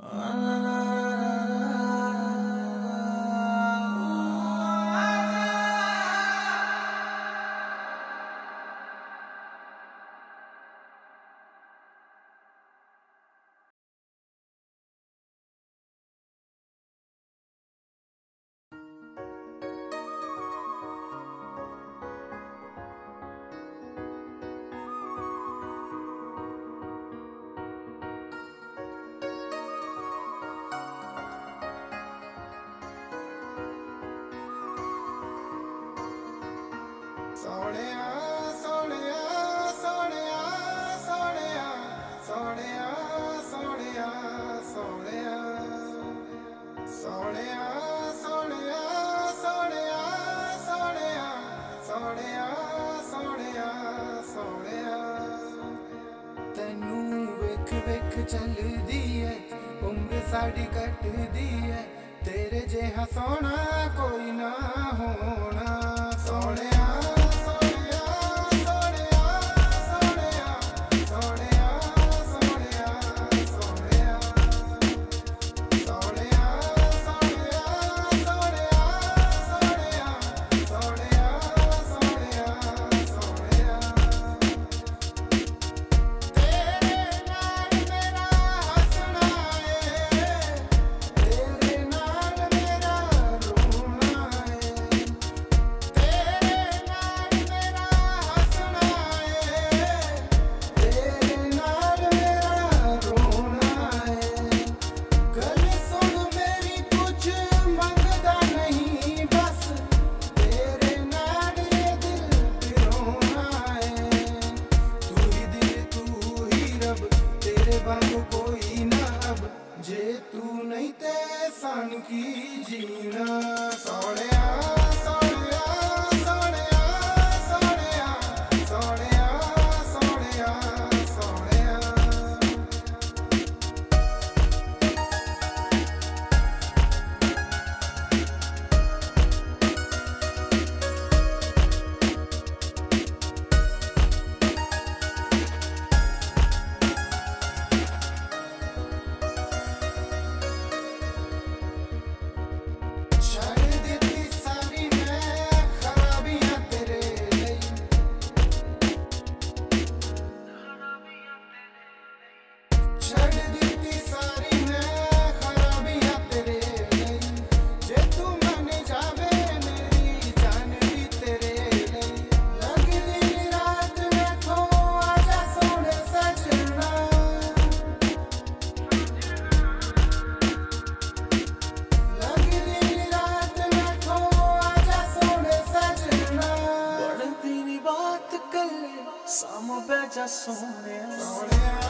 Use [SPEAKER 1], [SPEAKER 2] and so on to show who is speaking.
[SPEAKER 1] सोनिया सोनिया सोनिया सोनिया सोनिया सोनिया सोनिया सोनिया सोनिया सोनिया सोनिया सोनिया सोनिया सोनिया तेनू वेख वेख चलदी है उम्र साड़ी कटदी है तेरे जेहा सोना कोई ना होना सोनिया कोई ना अब जे तू नहीं ते सान की जीना Sonia Sonia Sonia Sonia Sonia Sonia Sonia Samo beja sonia